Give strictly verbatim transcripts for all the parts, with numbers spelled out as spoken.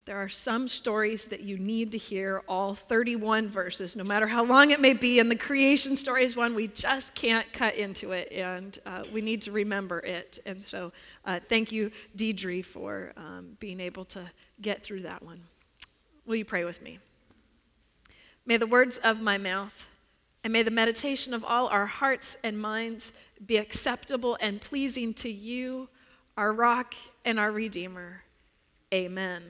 There are some stories that you need to hear all thirty-one verses, no matter how long it may be, and the creation story is one we just can't cut into it, and uh, we need to remember it. And so uh, thank you, Deidre, for um, being able to get through that one. Will you pray with me? May the words of my mouth and may the meditation of all our hearts and minds be acceptable and pleasing to you, our rock and our Redeemer. Amen.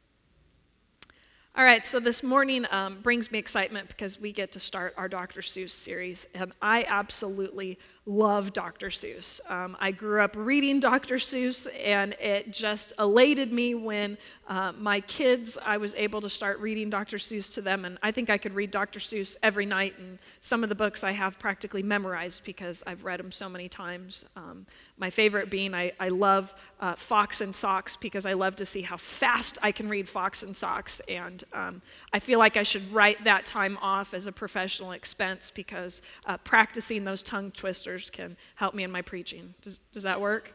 All right, so this morning um, brings me excitement because we get to start our Doctor Seuss series, and I absolutely love Doctor Seuss. Um, I grew up reading Doctor Seuss, and it just elated me when uh, my kids, I was able to start reading Doctor Seuss to them, and I think I could read Doctor Seuss every night, and some of the books I have practically memorized because I've read them so many times. Um, my favorite being I, I love uh, Fox and Socks because I love to see how fast I can read Fox and Socks, and Um, I feel like I should write that time off as a professional expense because uh, practicing those tongue twisters can help me in my preaching. Does, does that work?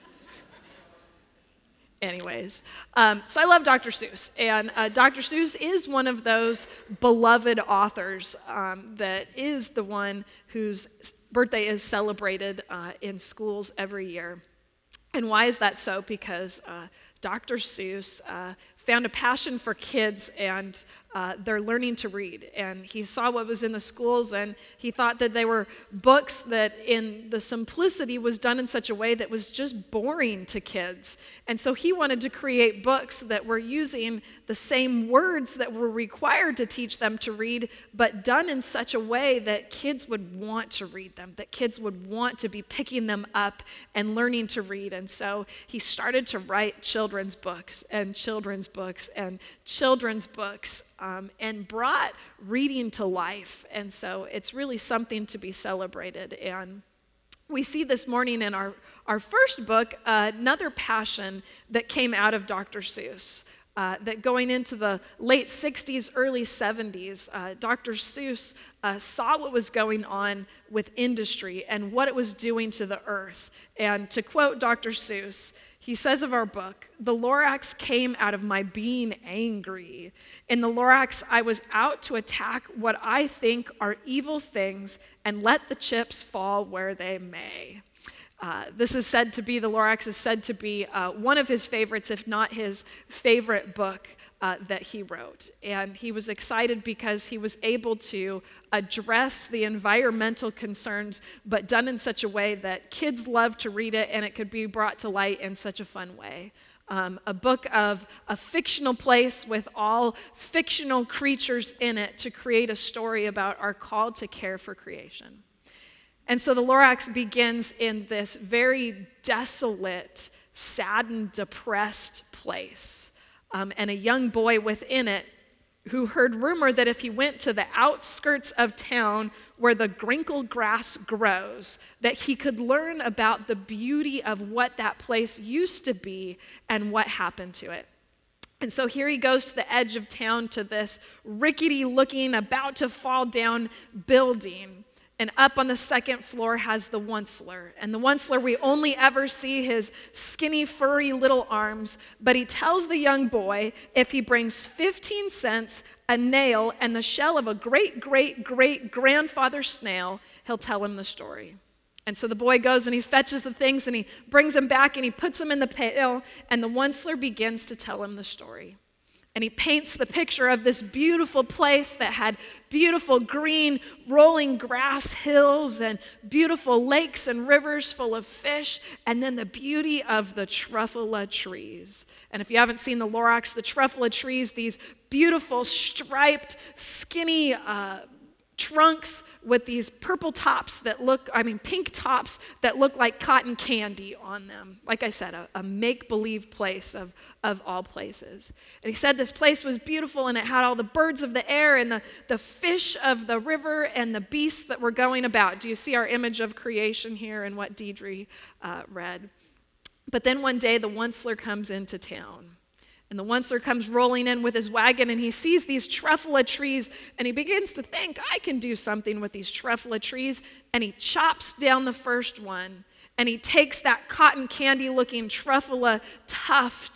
Anyways, um, so I love Doctor Seuss, and uh, Doctor Seuss is one of those beloved authors um, that is the one whose birthday is celebrated uh, in schools every year. And why is that so? Because uh, Doctor Seuss uh, found a passion for kids, and uh, they're learning to read. And he saw what was in the schools, and he thought that they were books that in the simplicity was done in such a way that was just boring to kids. And so he wanted to create books that were using the same words that were required to teach them to read, but done in such a way that kids would want to read them, that kids would want to be picking them up and learning to read. And so he started to write children's books and children's books and children's books um, and brought reading to life. And so it's really something to be celebrated. And we see this morning in our, our first book uh, another passion that came out of Doctor Seuss. Uh, that going into the late sixties, early seventies, uh, Doctor Seuss uh, saw what was going on with industry and what it was doing to the earth. And to quote Doctor Seuss, he says of our book, "The Lorax came out of my being angry. In the Lorax, I was out to attack what I think are evil things and let the chips fall where they may." Uh, this is said to be, the Lorax is said to be uh, one of his favorites, if not his favorite book uh, that he wrote. And he was excited because he was able to address the environmental concerns, but done in such a way that kids loved to read it and it could be brought to light in such a fun way. Um, a book of a fictional place with all fictional creatures in it to create a story about our call to care for creation. And so the Lorax begins in this very desolate, saddened, depressed place. Um, and a young boy within it who heard rumor that if he went to the outskirts of town where the grinkle grass grows, that he could learn about the beauty of what that place used to be and what happened to it. And so here he goes to the edge of town to this rickety-looking, about to fall down building. And up on the second floor has the Onceler. And the Onceler, we only ever see his skinny, furry little arms, but he tells the young boy if he brings fifteen cents, a nail, and the shell of a great, great, great grandfather snail, he'll tell him the story. And so the boy goes and he fetches the things and he brings them back and he puts them in the pail, and the Onceler begins to tell him the story. And he paints the picture of this beautiful place that had beautiful green rolling grass hills and beautiful lakes and rivers full of fish, and then the beauty of the truffula trees. And if you haven't seen the Lorax, the truffula trees, these beautiful striped, skinny uh, trunks with these purple tops that look, I mean pink tops that look like cotton candy on them. Like I said, a, a make-believe place of, of all places. And he said this place was beautiful and it had all the birds of the air and the, the fish of the river and the beasts that were going about. Do you see our image of creation here and what Deidre uh, read? But then one day the Onceler comes into town. And the Onceler comes rolling in with his wagon, and he sees these truffula trees, and he begins to think, I can do something with these truffula trees. And he chops down the first one, and he takes that cotton candy-looking truffula tuft,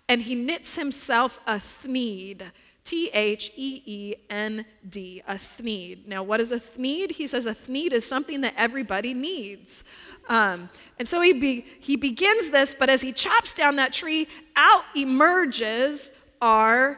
and he knits himself a thneed. T H E E N D, a thneed. Now, what is a thneed? He says a thneed is something that everybody needs. Um, and so he, be, he begins this, but as he chops down that tree, out emerges our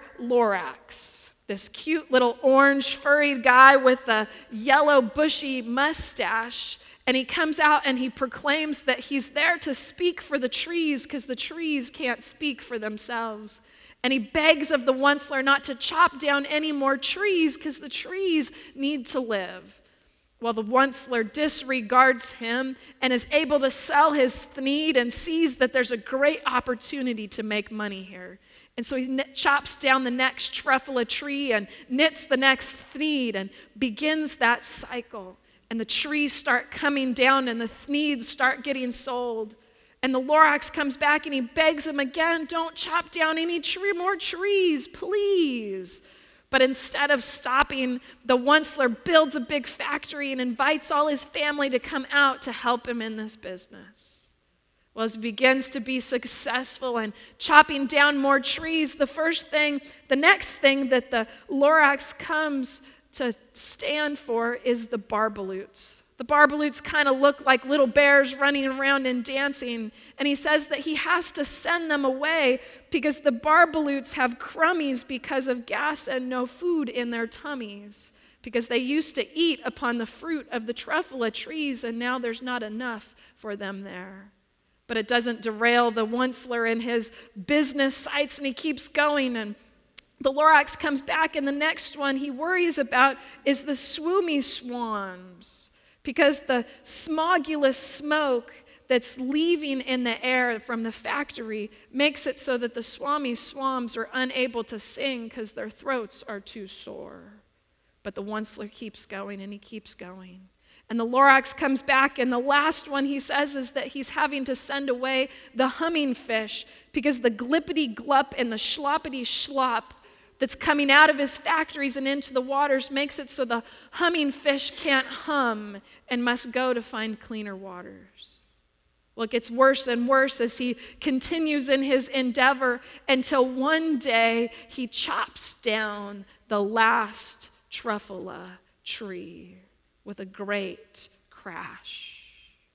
Lorax, this cute little orange furry guy with the yellow bushy mustache. And he comes out and he proclaims that he's there to speak for the trees because the trees can't speak for themselves. And he begs of the Onceler not to chop down any more trees because the trees need to live. Well, the Onceler disregards him and is able to sell his thneed and sees that there's a great opportunity to make money here. And so he knit, chops down the next truffula tree and knits the next thneed and begins that cycle. And the trees start coming down and the thneeds start getting sold. And the Lorax comes back and he begs him again, don't chop down any tree, more trees, please. But instead of stopping, the Onceler builds a big factory and invites all his family to come out to help him in this business. Well, as he begins to be successful and chopping down more trees, the first thing, the next thing that the Lorax comes to stand for is the Barbaloots. The Barbaloots kind of look like little bears running around and dancing, and he says that he has to send them away because the Barbaloots have crummies because of gas and no food in their tummies, because they used to eat upon the fruit of the truffula trees, and now there's not enough for them there. But it doesn't derail the Onceler in his business sights, and he keeps going, and the Lorax comes back, and the next one he worries about is the swoomy swarms. Because the smogulous smoke that's leaving in the air from the factory makes it so that the swami swans are unable to sing because their throats are too sore. But the Onceler keeps going and he keeps going. And the Lorax comes back, and the last one he says is that he's having to send away the humming fish because the glippity glup and the sloppity slop that's coming out of his factories and into the waters makes it so the humming fish can't hum and must go to find cleaner waters. Well, it gets worse and worse as he continues in his endeavor until one day he chops down the last truffula tree with a great crash.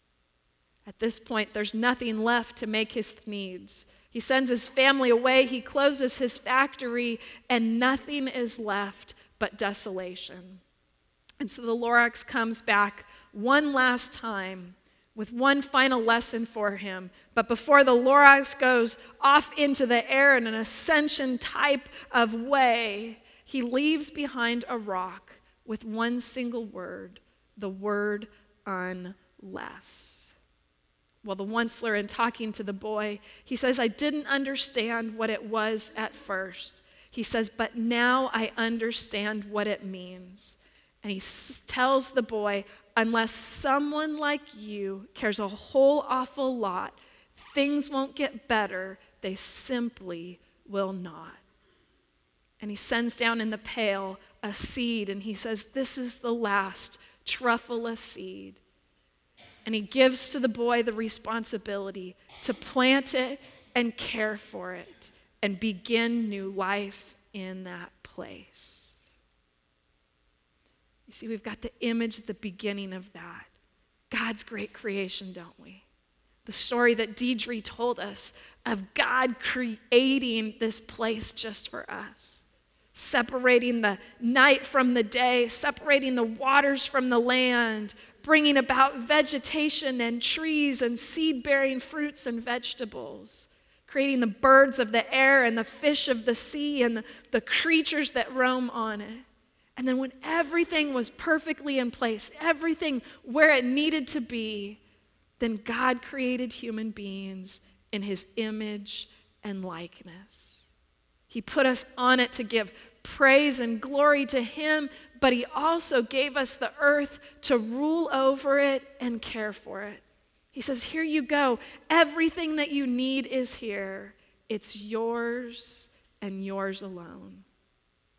At this point, there's nothing left to make his thneeds. He sends his family away, he closes his factory, and nothing is left but desolation. And so the Lorax comes back one last time with one final lesson for him. But before the Lorax goes off into the air in an ascension type of way, he leaves behind a rock with one single word, the word unless. Well, the Onceler, in talking to the boy, he says, I didn't understand what it was at first. He says, but now I understand what it means. And he s- tells the boy, unless someone like you cares a whole awful lot, things won't get better. They simply will not. And he sends down in the pail a seed, and he says, this is the last truffula seed. And he gives to the boy the responsibility to plant it and care for it and begin new life in that place. You see, we've got the image at the beginning of that. God's great creation, don't we? The story that Deidre told us of God creating this place just for us. Separating the night from the day, separating the waters from the land, bringing about vegetation and trees and seed-bearing fruits and vegetables, creating the birds of the air and the fish of the sea and the, the creatures that roam on it. And then when everything was perfectly in place, everything where it needed to be, then God created human beings in his image and likeness. He put us on it to give praise and glory to him, but he also gave us the earth to rule over it and care for it. He says, here you go. Everything that you need is here. It's yours and yours alone.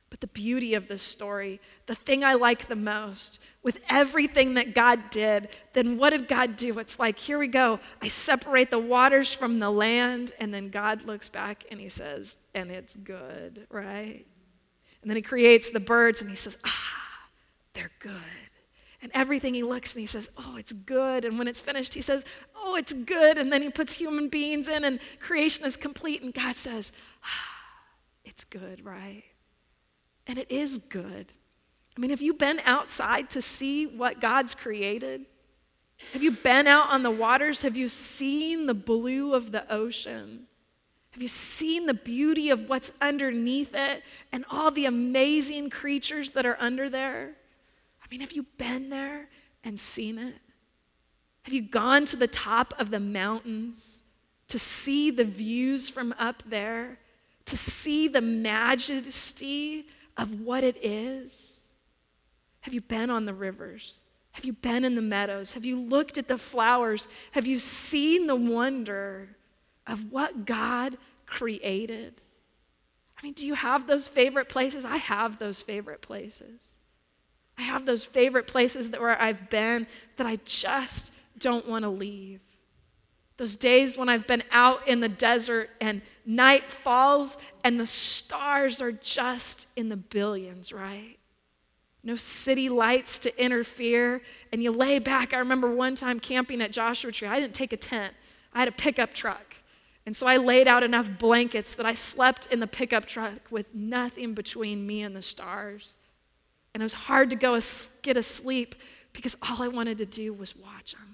But the beauty of this story, the thing I like the most, with everything that God did, then what did God do? It's like, here we go. I separate the waters from the land, and then God looks back and he says, and it's good, right? And then he creates the birds and he says, ah, they're good. And everything he looks and he says, oh, it's good. And when it's finished, he says, oh, it's good. And then he puts human beings in and creation is complete. And God says, ah, it's good, right? And it is good. I mean, have you been outside to see what God's created? Have you been out on the waters? Have you seen the blue of the ocean? Have you seen the beauty of what's underneath it and all the amazing creatures that are under there? I mean, have you been there and seen it? Have you gone to the top of the mountains to see the views from up there, to see the majesty of what it is? Have you been on the rivers? Have you been in the meadows? Have you looked at the flowers? Have you seen the wonder of what God created? I mean, do you have those favorite places? I have those favorite places. I have those favorite places that where I've been that I just don't want to leave. Those days when I've been out in the desert and night falls and the stars are just in the billions, right? No city lights to interfere, and you lay back. I remember one time camping at Joshua Tree. I didn't take a tent. I had a pickup truck. And so I laid out enough blankets that I slept in the pickup truck with nothing between me and the stars. And it was hard to go as- get asleep because all I wanted to do was watch them.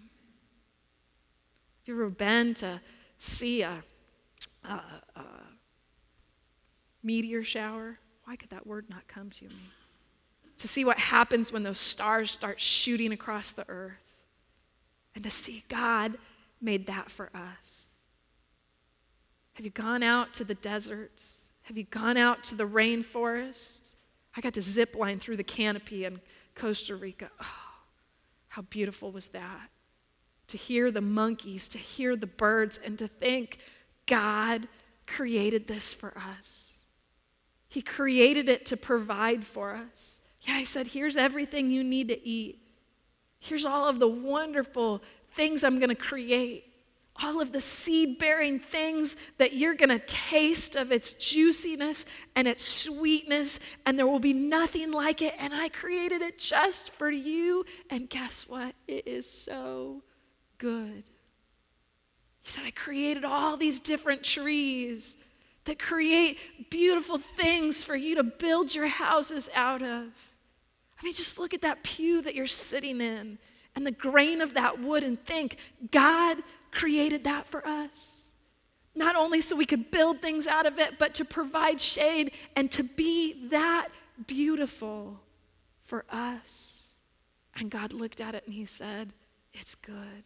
Have you ever been to see a, a, a meteor shower? Why could that word not come to me? To see what happens when those stars start shooting across the earth. And to see God made that for us. Have you gone out to the deserts? Have you gone out to the rainforest? I got to zip line through the canopy in Costa Rica. Oh, how beautiful was that? To hear the monkeys, to hear the birds, and to think God created this for us. He created it to provide for us. Yeah, he said, here's everything you need to eat. Here's all of the wonderful things I'm going to create. All of the seed-bearing things that you're going to taste of its juiciness and its sweetness, and there will be nothing like it, and I created it just for you, and guess what? It is so good. He said, I created all these different trees that create beautiful things for you to build your houses out of. I mean, just look at that pew that you're sitting in and the grain of that wood and think, God created that for us. Not only so we could build things out of it, but to provide shade and to be that beautiful for us. And God looked at it and he said, it's good.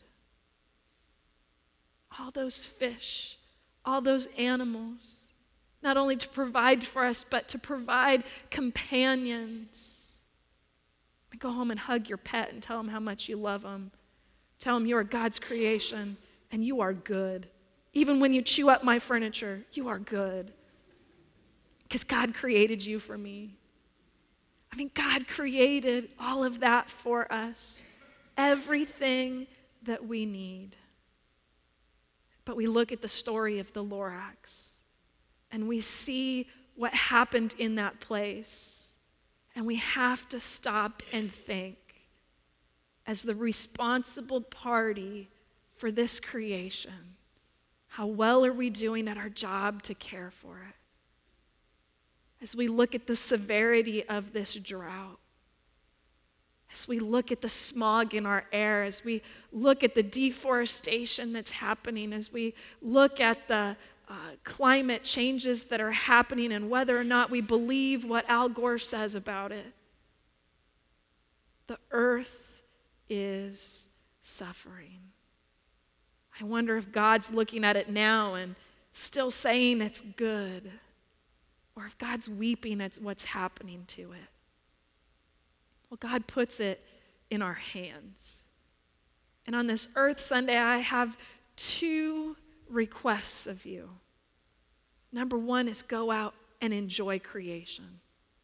All those fish, all those animals, not only to provide for us, but to provide companions. Go home and hug your pet and tell them how much you love them. Tell them you are God's creation and you are good. Even when you chew up my furniture, you are good. Because God created you for me. I mean, God created all of that for us. Everything that we need. But we look at the story of the Lorax and we see what happened in that place. And we have to stop and think, as the responsible party for this creation, how well are we doing at our job to care for it? As we look at the severity of this drought, as we look at the smog in our air, as we look at the deforestation that's happening, as we look at the uh, climate changes that are happening and whether or not we believe what Al Gore says about it, the earth is suffering. I wonder if God's looking at it now and still saying it's good, or if God's weeping at what's happening to it. Well, God puts it in our hands. And on this Earth Sunday, I have two requests of you. Number one is go out and enjoy creation.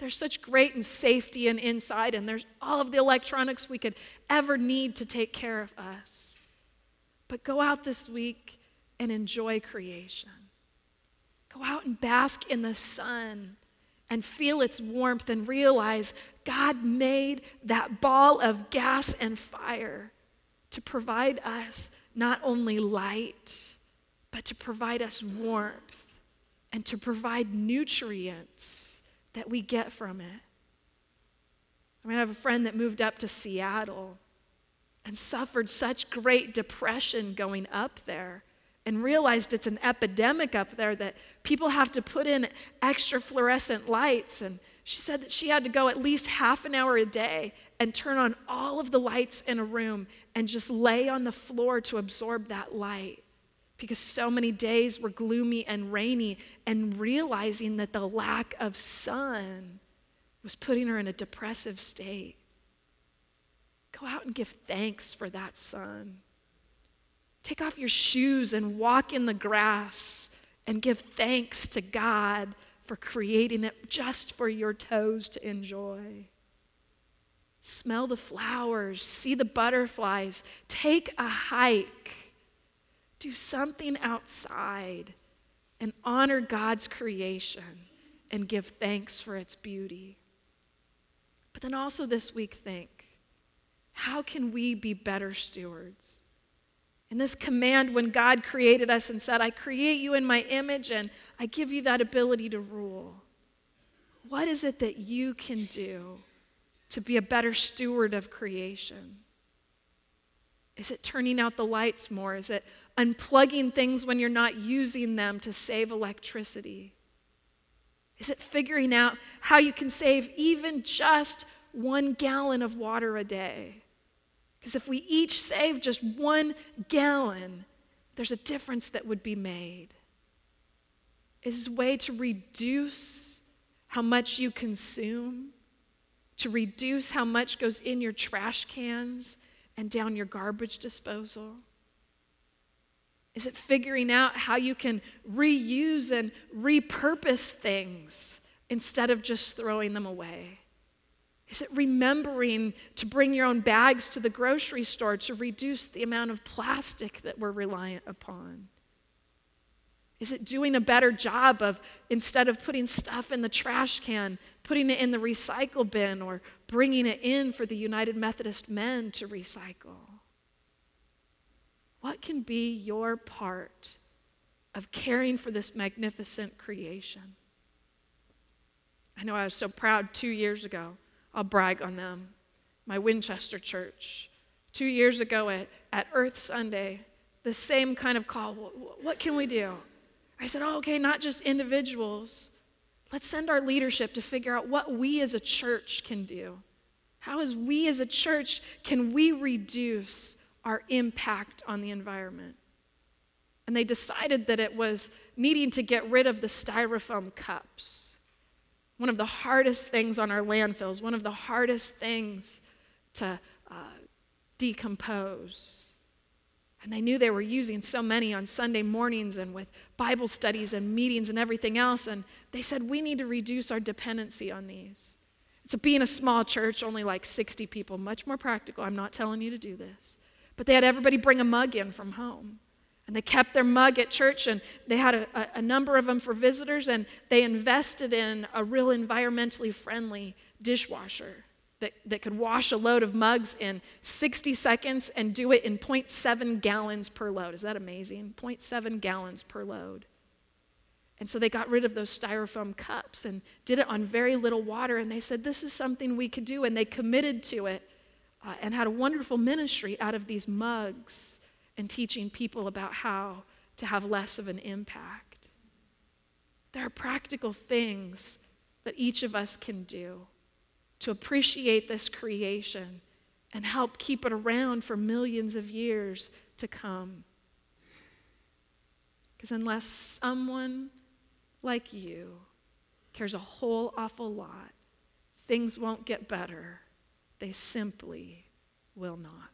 There's such great and safety and inside, and there's all of the electronics we could ever need to take care of us. But go out this week and enjoy creation. Go out and bask in the sun and feel its warmth and realize God made that ball of gas and fire to provide us not only light, but to provide us warmth and to provide nutrients that we get from it. I mean, I have a friend that moved up to Seattle and suffered such great depression going up there and realized it's an epidemic up there that people have to put in extra fluorescent lights. And she said that she had to go at least half an hour a day and turn on all of the lights in a room and just lay on the floor to absorb that light because so many days were gloomy and rainy, and realizing that the lack of sun was putting her in a depressive state. Go out and give thanks for that sun. Take off your shoes and walk in the grass and give thanks to God for creating it just for your toes to enjoy. Smell the flowers, see the butterflies, take a hike, do something outside and honor God's creation and give thanks for its beauty. But then also this week think, how can we be better stewards? And this command, when God created us and said, I create you in my image and I give you that ability to rule. What is it that you can do to be a better steward of creation? Is it turning out the lights more? Is it unplugging things when you're not using them to save electricity? Is it figuring out how you can save even just one gallon of water a day? Because if we each save just one gallon, there's a difference that would be made. Is a way to reduce how much you consume, to reduce how much goes in your trash cans and down your garbage disposal? Is it figuring out how you can reuse and repurpose things instead of just throwing them away? Is it remembering to bring your own bags to the grocery store to reduce the amount of plastic that we're reliant upon? Is it doing a better job of, instead of putting stuff in the trash can, putting it in the recycle bin or bringing it in for the United Methodist Men to recycle? What can be your part of caring for this magnificent creation? I know I was so proud two years ago. I'll brag on them. My Winchester church. Two years ago at, at Earth Sunday, the same kind of call. What, what can we do? I said, oh, okay, not just individuals. Let's send our leadership to figure out what we as a church can do. How as we as a church can we reduce our impact on the environment? And they decided that it was needing to get rid of the styrofoam cups. One of the hardest things on our landfills, one of the hardest things to uh, decompose. And they knew they were using so many on Sunday mornings and with Bible studies and meetings and everything else. And they said, we need to reduce our dependency on these. So being a small church, only like sixty people, much more practical. I'm not telling you to do this. But they had everybody bring a mug in from home. And they kept their mug at church, and they had a, a, a number of them for visitors, and they invested in a real environmentally friendly dishwasher that, that could wash a load of mugs in sixty seconds and do it in zero point seven gallons per load. Is that amazing? zero point seven gallons per load. And so they got rid of those styrofoam cups and did it on very little water, and they said, this is something we could do, and they committed to it uh, and had a wonderful ministry out of these mugs and teaching people about how to have less of an impact. There are practical things that each of us can do to appreciate this creation and help keep it around for millions of years to come. Because unless someone like you cares a whole awful lot, things won't get better. They simply will not.